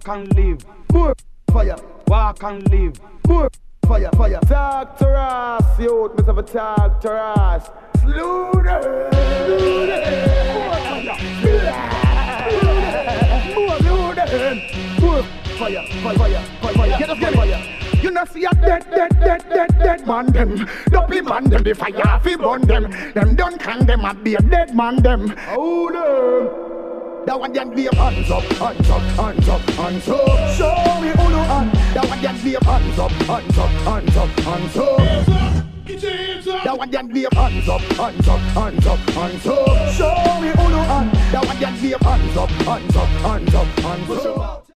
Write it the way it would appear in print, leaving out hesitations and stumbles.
walk and live. More fire, walk and live. More fire, fire. Talk to us, youth, me have a talk to us. Slew them. More fire, fire, fire, fire. Get us, get fire. You know see a dead man them. Dopey man them, the fire fi burn them. Them don't can them and be a dead man them. Oh them. That one can be a hands up, hands up, hands up, hands up. Show me who no hand. That one can be a hands up, hands up, hands up, hands up. That one can be a hands up, hands up, hands up, hands up. Show me who no hand. That one can be a hands up, hands up, hands up, hands up.